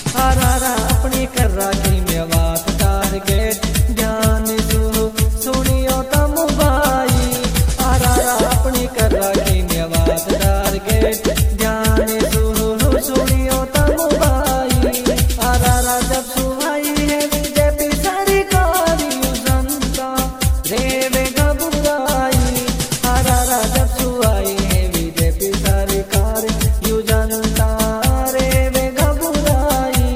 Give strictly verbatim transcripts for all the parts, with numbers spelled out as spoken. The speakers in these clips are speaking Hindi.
आरारा अपनी कर राखी में बात टारगेट ध्यान सु सुनियो तम भाई। आरारा अपनी कर राखी में बात टारगेट ध्यान सु सुनियो तम भाई। आरारा जब सुहाई है बीजेपी सरकारी जनता रेवे घबराई। आरारा जब सुहाई है बीजेपी सरकार यू जनता रेवे घबराई।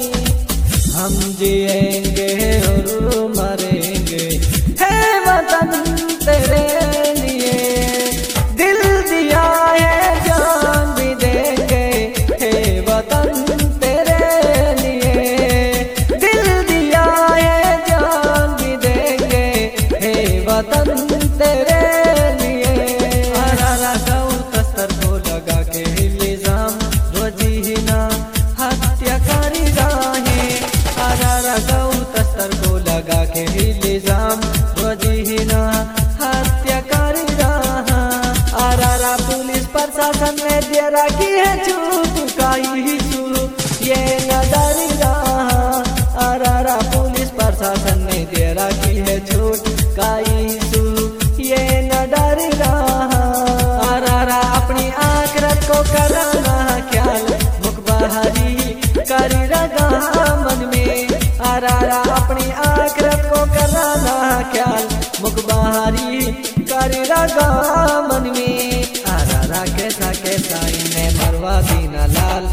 हम जिएंगे और मरेंगे है वतन तेरे लिए, दिल दिया है जान भी देंगे है वतन तेरे लिए, दिल दिया है जान भी देंगे है वतन तेरे लिए। आरारा गौ तस्तर को लगा के इल्जाम रोजीना हत्याकारी राहे। आरारा गौ तस्तर को लगा के इल्जाम रोजीना हत्याकारी रहा। आरारा पुलिस प्रशासन ने दे रखी है चूप काई सु ये न डरी रहा। आरारा पुलिस प्रशासन ने दे रखी है छूट काई सु ये न डरी रहा। आरारा अपनी आखिरत को कराना ख्याल मुखबारी करी रगा मन में। आरारा अपनी आखिरत को कराना ख्याल मुखबारी करी रगा मन में। आरारा कैसा कैसा इन्हें मरवा दीना लाल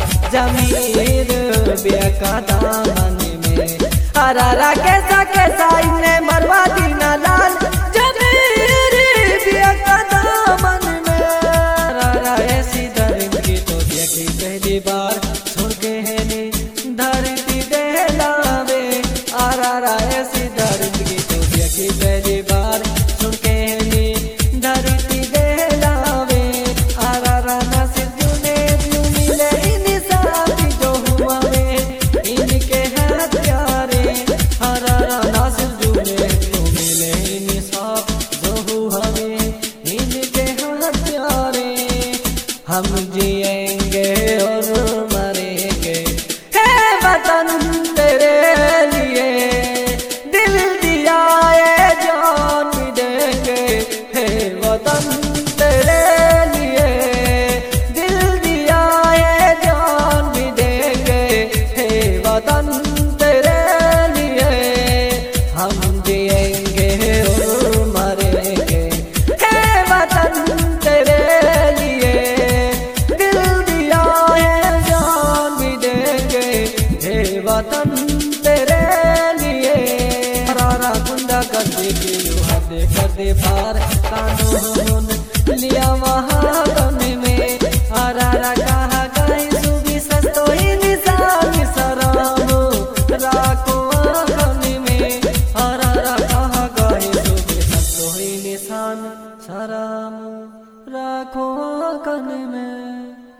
जमीर बेका दामन में। आरारा कैसा कैसा इन्हें मरवा दीना लाल जमीर बेका दामन में। आरारा ऐसी दरिंदगी तो देखी पहली बार सुन के है नी धरती दहलावे। आरारा ऐसी दरिंदगी तो देखी पहली बार सुन के है नी धरती दहलावे। आरारा नासिर जुने क्यों मिले इंसाफ जो हुआ में इनके हत्यारे। आरारा नासिर जुने क्यों मिले इंसाफ जो हुआ में इनके हत्यारे। हम जिएंगे और मरेंगे है वतन तेरे लिए, दिल दिया है जान भी देंगे है वतन तेरे लिए, दिल दिया है जान भी देंगे है वतन तेरे लिए। हम जिएंगे और मरेंगे है वतन तेरे लिए, दिल दिया है जान भी देंगे है वतन तेरे लिए। आरारा गुंडा कर दे के हद कर दे पार कानून लिया वहाँ में। आरारा कहा